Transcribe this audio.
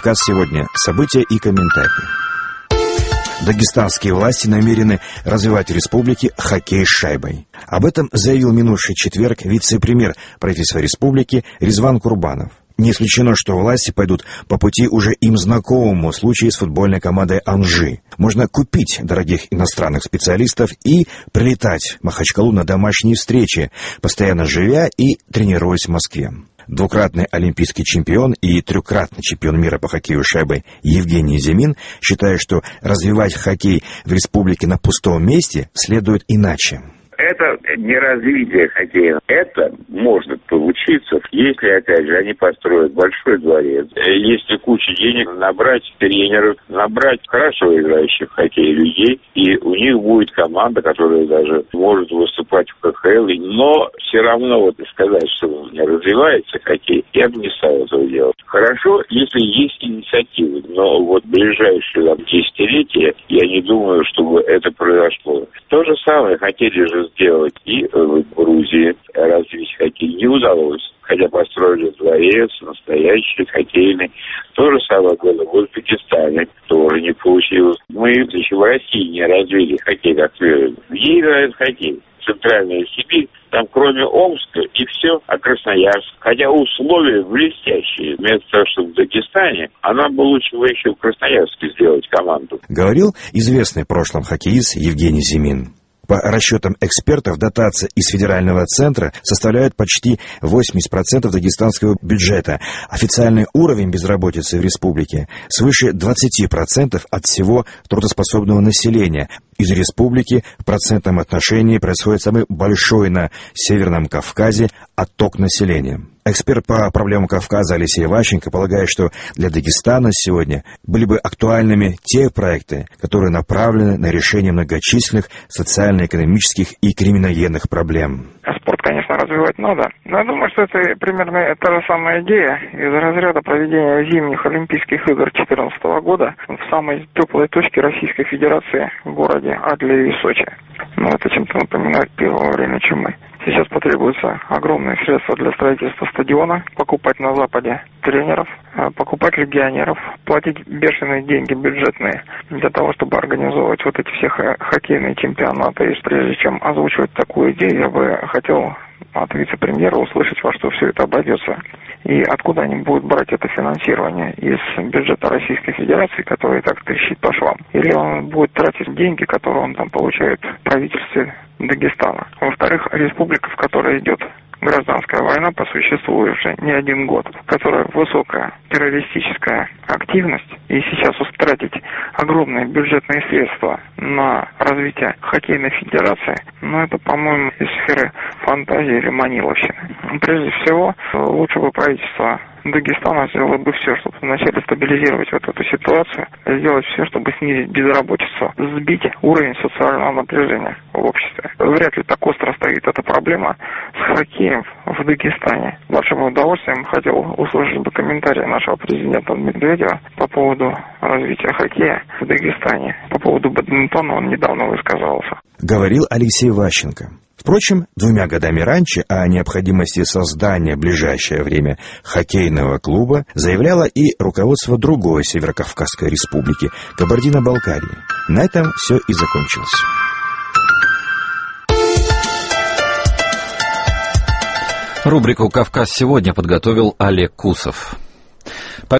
«Кавказ сегодня». События и комментарии. Дагестанские власти намерены развивать в республике хоккей с шайбой. Об этом заявил минувший четверг вице-премьер правительства республики Резван Курбанов. Не исключено, что власти пойдут по пути уже им знакомому случаю с футбольной командой «Анжи». Можно купить дорогих иностранных специалистов и прилетать в Махачкалу на домашние встречи, постоянно живя и тренируясь в Москве. Двукратный олимпийский чемпион и трехкратный чемпион мира по хоккею с шайбой Евгений Зимин считает, что развивать хоккей в республике на пустом месте следует иначе. Это не развитие хоккея. Это может получиться, если, опять же, они построят большой дворец. Если куча денег, набрать тренеров, набрать хорошо играющих в хоккей людей, и у них будет команда, которая даже может выступать в КХЛ. Но все равно вот сказать, что не развивается хоккей, я бы не стал этого делать. Хорошо, если есть инициативы, но вот ближайшие десятилетия я не думаю, чтобы это произошло. То же самое хотели же сделать и в Грузии, развить хоккей не удалось. Хотя построили дворец, настоящий, хоккейный. То же самое было в Узбекистане, тоже не получилось. Мы еще в России не развили хоккей как следует. Где играет хоккей? Центральная Сибирь, там кроме Омска и все, а Красноярск. Хотя условия блестящие. Вместо того, чтобы в Дагестане, она бы лучше еще в Красноярске сделать команду. Говорил известный в прошлом хоккеист Евгений Зимин. По расчетам экспертов, дотации из федерального центра составляют почти 80% дагестанского бюджета. Официальный уровень безработицы в республике свыше 20% от всего трудоспособного населения. Из республики в процентном отношении происходит самый большой на Северном Кавказе отток населения. Эксперт по проблемам Кавказа Алексей Ващенко полагает, что для Дагестана сегодня были бы актуальными те проекты, которые направлены на решение многочисленных социально-экономических и криминогенных проблем. Спорт, конечно, развивать надо, но я думаю, что это примерно та же самая идея из разряда проведения зимних Олимпийских игр 2014 года в самой теплой точке Российской Федерации в городе Адлере и Сочи. Но это чем-то напоминает первое время чумы. Сейчас потребуются огромные средства для строительства стадиона, покупать на Западе тренеров, покупать легионеров, платить бешеные деньги бюджетные для того, чтобы организовывать вот эти все хоккейные чемпионаты. И прежде чем озвучивать такую идею, я бы хотел от вице-премьера услышать, во что все это обойдется. И откуда они будут брать это финансирование? Из бюджета Российской Федерации, который и так трещит по швам? Или он будет тратить деньги, которые он там получает в правительстве Дагестана? Во-вторых, республика, в которой идет гражданская война по существу уже не один год, в которой высокая террористическая активность, и сейчас тратить огромные бюджетные средства на развитие хоккейной федерации, это, по-моему, из сферы фантазии или маниловщины. Прежде всего, лучше бы правительство Дагестана сделало бы все, чтобы вначале стабилизировать вот эту ситуацию, сделать все, чтобы снизить безработицу, сбить уровень социального напряжения в обществе. Вряд ли так остро стоит эта проблема с хоккеем в Дагестане. С большим удовольствием хотел услышать бы комментарии нашего президента Медведева по поводу развития хоккея в Дагестане. По поводу бадминтона он недавно высказался. Говорил Алексей Ващенко. Впрочем, 2 годами раньше о необходимости создания в ближайшее время хоккейного клуба заявляло и руководство другой Северокавказской республики – Кабардино-Балкарии. На этом все и закончилось. Рубрику «Кавказ сегодня» подготовил Олег Кусов.